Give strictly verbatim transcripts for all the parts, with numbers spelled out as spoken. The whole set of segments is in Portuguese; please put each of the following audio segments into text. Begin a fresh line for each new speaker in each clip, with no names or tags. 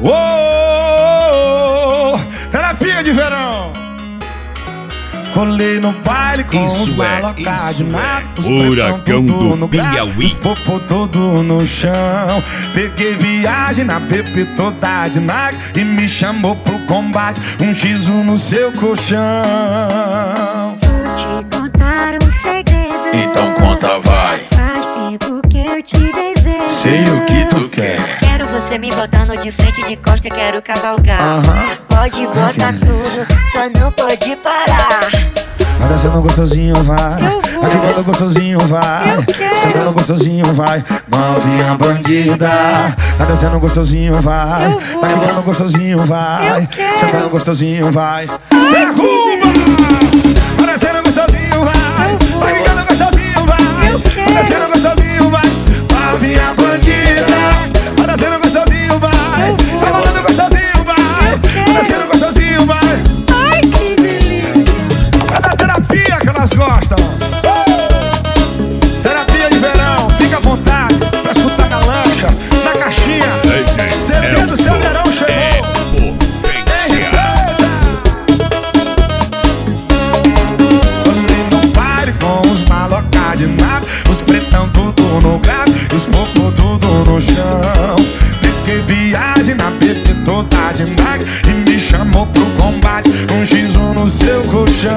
Oh, terapia de verão. Colei no baile com
Isso
os
é,
malocas de
isso
nada,
é.
os
Furacão
pretão tudo
do
no gato,
Piauí.
os popô todo no chão. Peguei viagem na P P toda de Nike e me chamou pro combate, um X um no seu colchão.
Vou te contar um segredo.
Então conta, vai.
Faz tempo que eu te desejo.
Sei o que tu quer.
Quero você me botando de frente, de costa, quero cavalgar.
Aham.
Pode botar tudo, só não pode parar.
Vai descendo gostosinho, vai. Aqui quando gostosinho, vai. Sentando gostosinho, vai. Novinha bandida. Vai descendo gostosinho, vai. Aqui quando gostosinho, vai. Sentando gostosinho, vai. Derruba! Vai descendo gostosinho, vai. Vai ficando gostosinho, vai. Vai descendo gostosinho, vai. Novinha bandida. Vai descendo gostosinho, vai. Vai mandando gostosinho, vai. Vai descendo gostosinho, vai.
Ai, que delícia.
É da terapia que elas gostam. Terapia de verão, fica à vontade pra escutar na lancha, na caixinha. C D do seu verão chegou. Andei no baile com os malocas de nada, os pretão tudo no gato, os popô tudo no chão. Peguei viagem na P P toda de Nike e me chamou pro combate, um X um no seu colchão.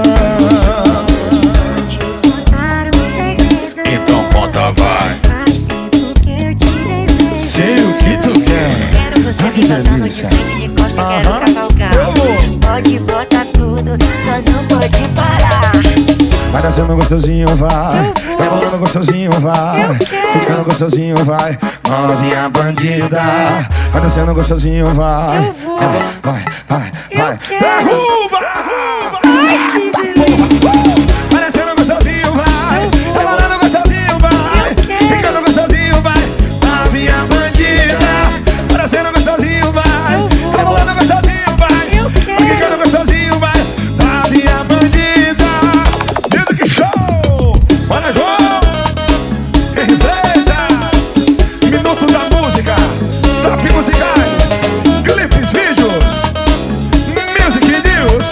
Então conta, vai.
Faz tempo que eu te desejo.
Sei o que tu quer.
Quero você
Ah, que
me botando de
delícia.
frente, de costa, quero
Aham.
cavalgar.
Eu vou.
Pode botar tudo, só não pode parar.
Vai descendo gostosinho, vai. Vai rolando gostosinho, vai. Ficando gostosinho, vai. Novinha bandida. Vai descendo gostosinho, vai. Vai, vai, vai. Derruba! Eita porra! Vai descendo gostosinho, vai. Vai rolando gostosinho, vai. Ficando gostosinho, vai. Novinha bandida. Vai descendo gostosinho, vai. Vai rolando gostosinho, vai. Vai ficando gostosinho, vai. Novinha bandida. Music Show! Olha, João! Receitas! Minuto da música! Top musicais! Clipes, vídeos! Music News!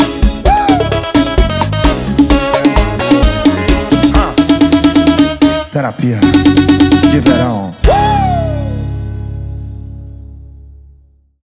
Uh! Ah. Terapia de verão.